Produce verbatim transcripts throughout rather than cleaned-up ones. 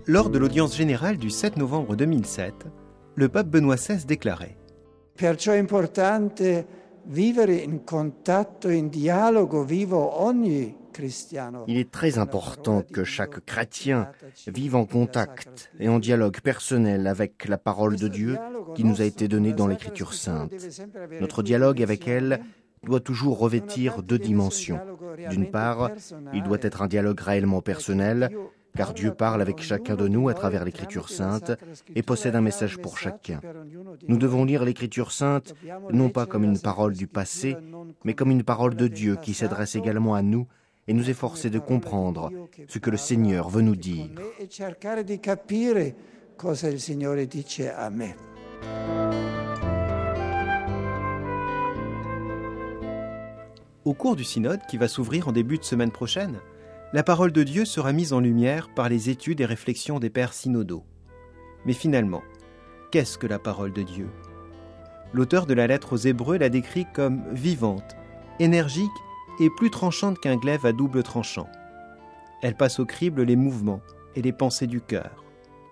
Lors de l'audience générale du sept novembre deux mille sept, le pape Benoît seize déclarait « Perciò è importante vivere in contatto, in dialogo vivo ogni cristiano. » Il est très important que chaque chrétien vive en contact et en dialogue personnel avec la parole de Dieu qui nous a été donnée dans l'Écriture sainte. Notre dialogue avec elle doit toujours revêtir deux dimensions. D'une part, il doit être un dialogue réellement personnel, car Dieu parle avec chacun de nous à travers l'Écriture sainte et possède un message pour chacun. Nous devons lire l'Écriture sainte non pas comme une parole du passé, mais comme une parole de Dieu qui s'adresse également à nous et nous efforcer de comprendre ce que le Seigneur veut nous dire. Au cours du synode qui va s'ouvrir en début de semaine prochaine, la parole de Dieu sera mise en lumière par les études et réflexions des pères synodaux. Mais finalement, qu'est-ce que la parole de Dieu ? L'auteur de la lettre aux Hébreux la décrit comme vivante, énergique et plus tranchante qu'un glaive à double tranchant. Elle passe au crible les mouvements et les pensées du cœur.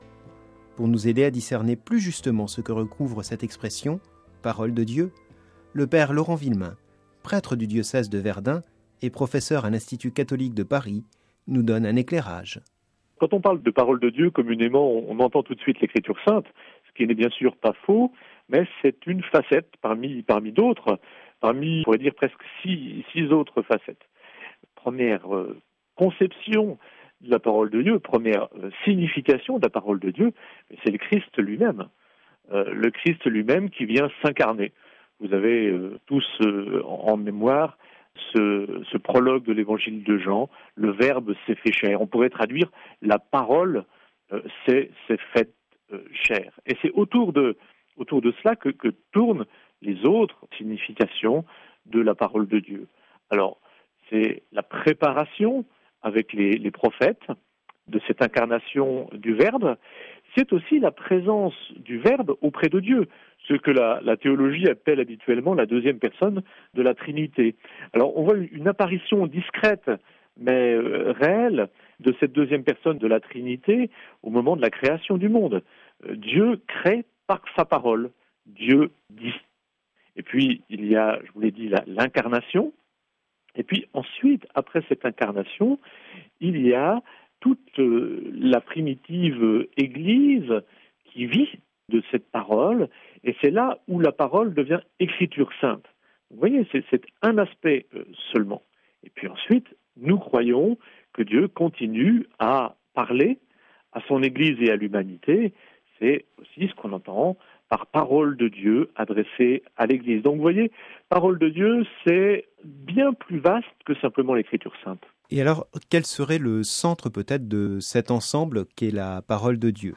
Pour nous aider à discerner plus justement ce que recouvre cette expression, parole de Dieu, le père Laurent Villemain, prêtre du diocèse de Verdun et professeur à l'Institut catholique de Paris, nous donne un éclairage. Quand on parle de parole de Dieu, communément, on entend tout de suite l'Écriture sainte, ce qui n'est bien sûr pas faux, mais c'est une facette parmi, parmi d'autres, parmi, on pourrait dire, presque six, six autres facettes. Première euh, conception de la parole de Dieu, première euh, signification de la parole de Dieu, c'est le Christ lui-même. Euh, le Christ lui-même qui vient s'incarner. Vous avez euh, tous euh, en mémoire ce, ce prologue de l'évangile de Jean, le Verbe s'est fait chair. On pourrait traduire la parole euh, s'est, s'est faite euh, chair. Et c'est autour de, autour de cela que, que tournent les autres significations de la parole de Dieu. Alors, c'est la préparation avec les, les prophètes de cette incarnation du Verbe. C'est aussi la présence du Verbe auprès de Dieu, ce que la, la théologie appelle habituellement la deuxième personne de la Trinité. Alors on voit une apparition discrète, mais euh, réelle, de cette deuxième personne de la Trinité au moment de la création du monde. Euh, Dieu crée par sa parole, Dieu dit. Et puis il y a, je vous l'ai dit, la, l'incarnation, et puis ensuite, après cette incarnation, il y a toute la primitive Église qui vit de cette parole, et c'est là où la parole devient écriture sainte. Vous voyez, c'est, c'est un aspect seulement. Et puis ensuite, nous croyons que Dieu continue à parler à son Église et à l'humanité. C'est aussi ce qu'on entend par parole de Dieu adressée à l'Église. Donc vous voyez, parole de Dieu, c'est bien plus vaste que simplement l'écriture sainte. Et alors, quel serait le centre peut-être de cet ensemble qu'est la parole de Dieu ?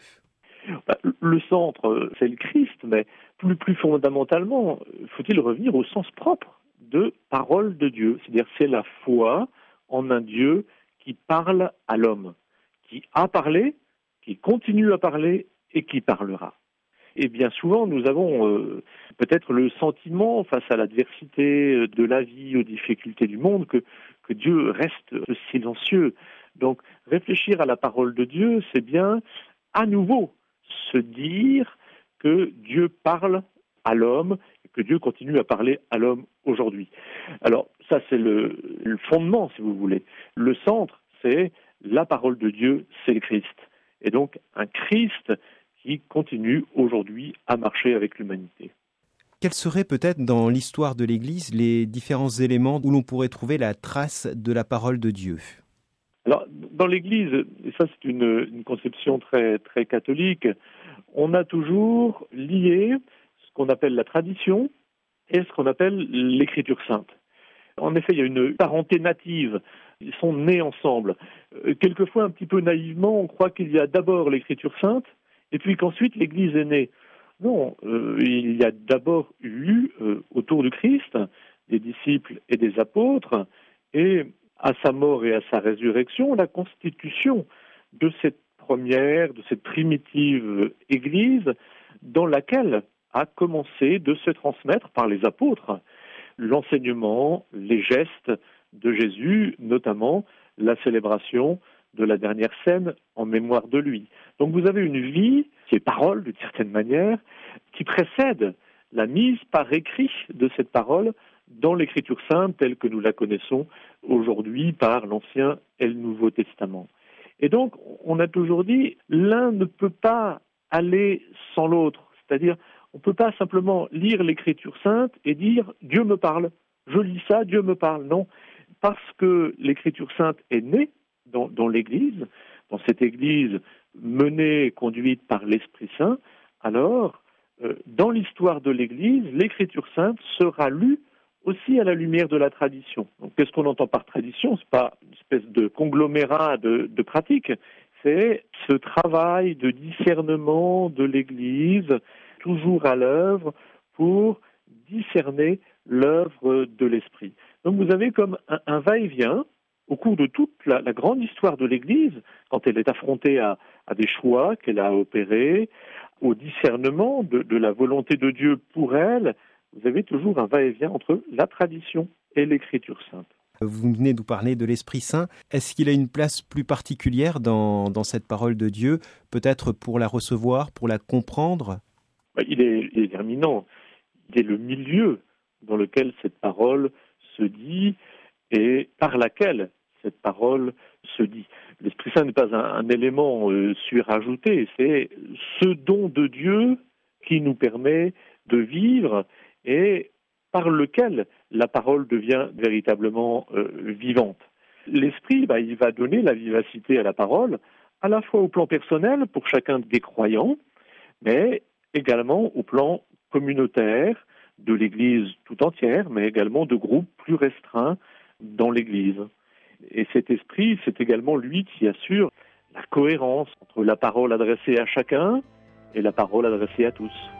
Le centre, c'est le Christ, mais plus, plus fondamentalement, faut-il revenir au sens propre de parole de Dieu. C'est-à-dire, c'est la foi en un Dieu qui parle à l'homme, qui a parlé, qui continue à parler et qui parlera. Et bien souvent, nous avons euh, peut-être le sentiment, face à l'adversité de la vie, aux difficultés du monde, que, que Dieu reste silencieux. Donc, réfléchir à la parole de Dieu, c'est bien, à nouveau, se dire que Dieu parle à l'homme, et que Dieu continue à parler à l'homme aujourd'hui. Alors, ça, c'est le, le fondement, si vous voulez. Le centre, c'est la parole de Dieu, c'est le Christ. Et donc, un Christ qui continue aujourd'hui à marcher avec l'humanité. Quels seraient peut-être dans l'histoire de l'Église les différents éléments où l'on pourrait trouver la trace de la parole de Dieu ? Alors, dans l'Église, et ça c'est une, une conception très, très catholique, on a toujours lié ce qu'on appelle la tradition et ce qu'on appelle l'écriture sainte. En effet, il y a une parenté native, ils sont nés ensemble. Quelquefois, un petit peu naïvement, on croit qu'il y a d'abord l'écriture sainte, et puis qu'ensuite l'Église est née. Non, euh, il y a d'abord eu, euh, autour du Christ, des disciples et des apôtres, et à sa mort et à sa résurrection, la constitution de cette première, de cette primitive Église, dans laquelle a commencé de se transmettre par les apôtres l'enseignement, les gestes de Jésus, notamment la célébration de la dernière scène en mémoire de lui. Donc vous avez une vie qui est parole d'une certaine manière, qui précède la mise par écrit de cette parole dans l'Écriture sainte telle que nous la connaissons aujourd'hui par l'Ancien et le Nouveau Testament. Et donc, on a toujours dit, l'un ne peut pas aller sans l'autre. C'est-à-dire, on ne peut pas simplement lire l'Écriture sainte et dire « Dieu me parle ». Je lis ça, Dieu me parle. Non, parce que l'Écriture sainte est née dans, dans l'Église, dans cette Église menée et conduite par l'Esprit Saint, alors, euh, dans l'histoire de l'Église, l'Écriture sainte sera lue aussi à la lumière de la tradition. Donc, qu'est-ce qu'on entend par tradition ? Ce n'est pas une espèce de conglomérat de, de pratiques, c'est ce travail de discernement de l'Église, toujours à l'œuvre, pour discerner l'œuvre de l'Esprit. Donc vous avez comme un, un va-et-vient au cours de toute la, la grande histoire de l'Église, quand elle est affrontée à, à des choix qu'elle a opérés, au discernement de, de la volonté de Dieu pour elle. Vous avez toujours un va-et-vient entre la tradition et l'Écriture sainte. Vous venez de nous parler de l'Esprit Saint. Est-ce qu'il a une place plus particulière dans, dans cette parole de Dieu, peut-être pour la recevoir, pour la comprendre ? Il est, il est déterminant. Il est le milieu dans lequel cette parole se dit et par laquelle cette parole se dit. L'Esprit Saint n'est pas un, un élément euh, surajouté, c'est ce don de Dieu qui nous permet de vivre et par lequel la parole devient véritablement euh, vivante. L'Esprit, bah, il va donner la vivacité à la parole, à la fois au plan personnel pour chacun des croyants, mais également au plan communautaire de l'Église tout entière, mais également de groupes plus restreints dans l'Église. Et cet esprit, c'est également lui qui assure la cohérence entre la parole adressée à chacun et la parole adressée à tous.